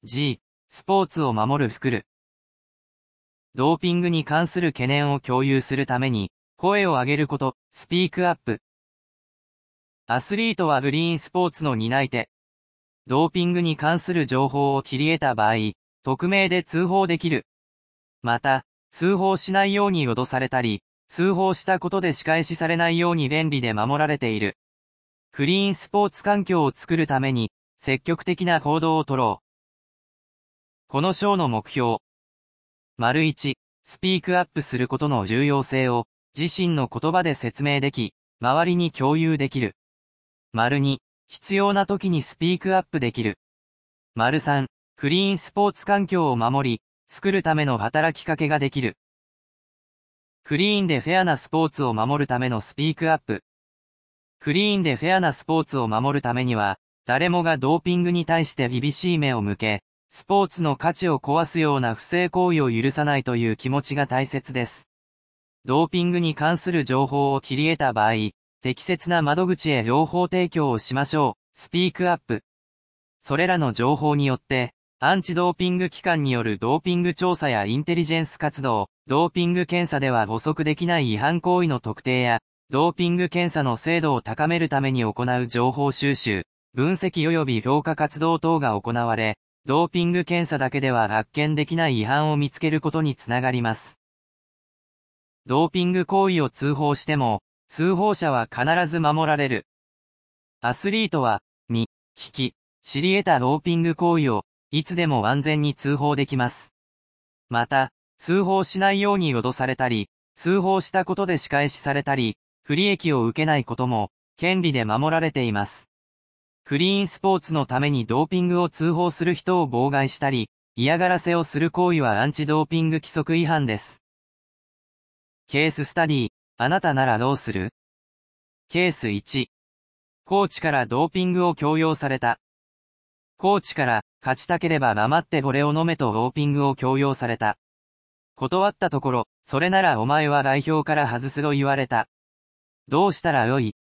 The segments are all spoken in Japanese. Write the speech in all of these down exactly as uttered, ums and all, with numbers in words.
G、スポーツを守る作る。ドーピングに関する懸念を共有するために、声を上げること、スピークアップ。アスリートはグリーンスポーツの担い手。ドーピングに関する情報を切り得た場合、匿名で通報できる。また、通報しないように脅されたり、通報したことで仕返しされないように便利で守られている。クリーンスポーツ環境を作るために、積極的な行動を取ろう。この章の目標。丸いち、スピークアップすることの重要性を、自身の言葉で説明でき、周りに共有できる。丸に、必要な時にスピークアップできる。丸さん、クリーンスポーツ環境を守り、作るための働きかけができる。クリーンでフェアなスポーツを守るためのスピークアップ。クリーンでフェアなスポーツを守るためには、誰もがドーピングに対して厳しい目を向け、スポーツの価値を壊すような不正行為を許さないという気持ちが大切です。ドーピングに関する情報を切り得た場合、適切な窓口へ情報提供をしましょう。スピークアップ。それらの情報によって、アンチドーピング機関によるドーピング調査やインテリジェンス活動、ドーピング検査では補足できない違反行為の特定や、ドーピング検査の精度を高めるために行う情報収集、分析及び評価活動等が行われ、ドーピング検査だけでは発見できない違反を見つけることにつながります。ドーピング行為を通報しても、通報者は必ず守られる。アスリートは、に、聞き、知り得たドーピング行為を、いつでも安全に通報できます。また、通報しないように脅されたり、通報したことで仕返しされたり、不利益を受けないことも、権利で守られています。クリーンスポーツのためにドーピングを通報する人を妨害したり、嫌がらせをする行為はアンチドーピング規則違反です。ケーススタディ、あなたならどうする？ケースいち。コーチからドーピングを強要された。コーチから、勝ちたければ黙ってこれを飲めとドーピングを強要された。断ったところ、それならお前は代表から外すと言われた。どうしたらよい？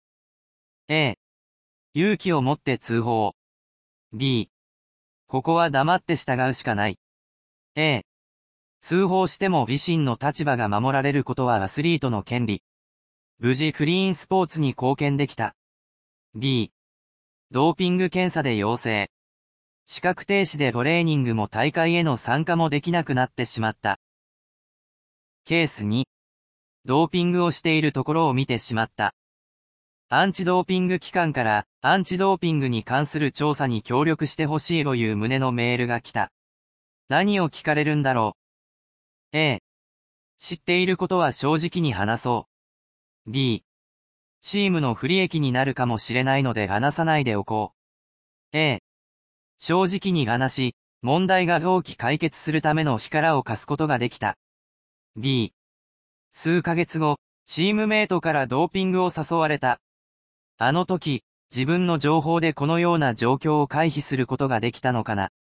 A、勇気を持って通報。B、ここは黙って従うしかない。A、通報しても自身の立場が守られることはアスリートの権利。無事クリーンスポーツに貢献できた。B、ドーピング検査で陽性。資格停止でトレーニングも大会への参加もできなくなってしまった。ケースに、ドーピングをしているところを見てしまった。アンチドーピング機関からアンチドーピングに関する調査に協力してほしいという旨のメールが来た。何を聞かれるんだろう。A、知っていることは正直に話そう。B、チームの不利益になるかもしれないので話さないでおこう。A、正直に話し、問題が早期解決するための力を貸すことができた。B、数ヶ月後、チームメイトからドーピングを誘われた。あの時、自分の情報でこのような状況を回避することができたのかな。